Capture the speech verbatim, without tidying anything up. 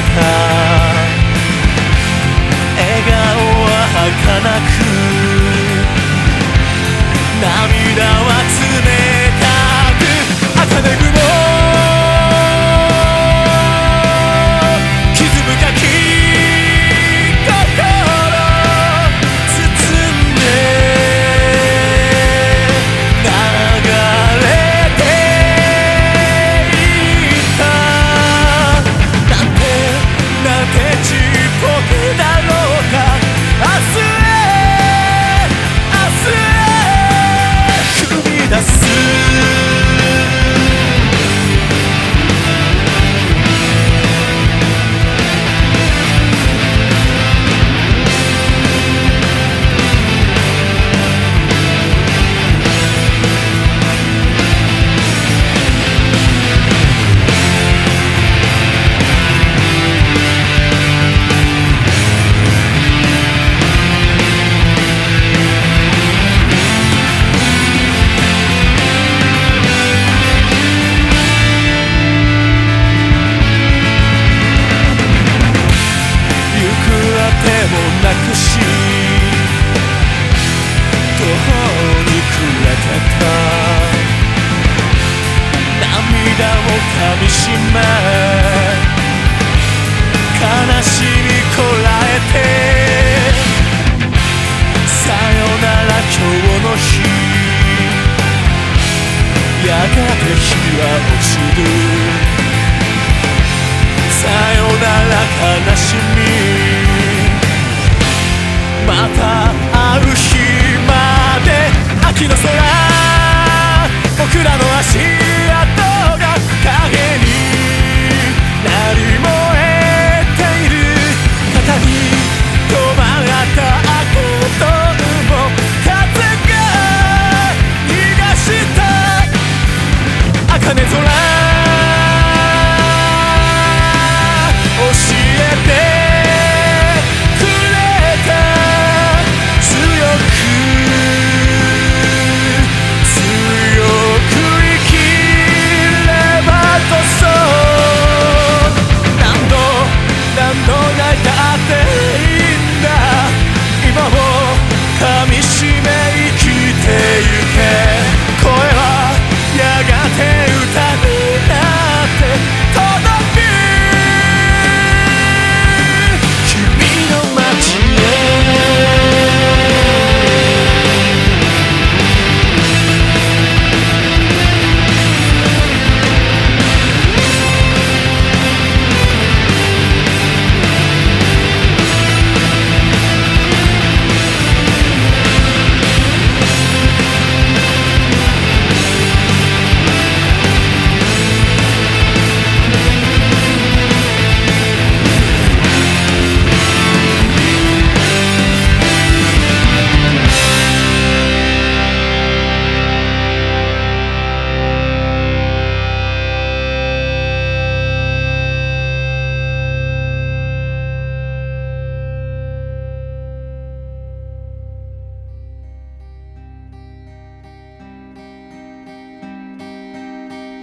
た笑顔は儚く涙は冷たく茜雲傷深き心包んで流れていったなんてなんてちっぽけだろうか明日へ明日へ踏み出すなくし途方に暮れてた涙をかみしめ悲しみこらえてさよなら今日の日やがて日は落ちるさよなら悲しみまた会う日まで秋の空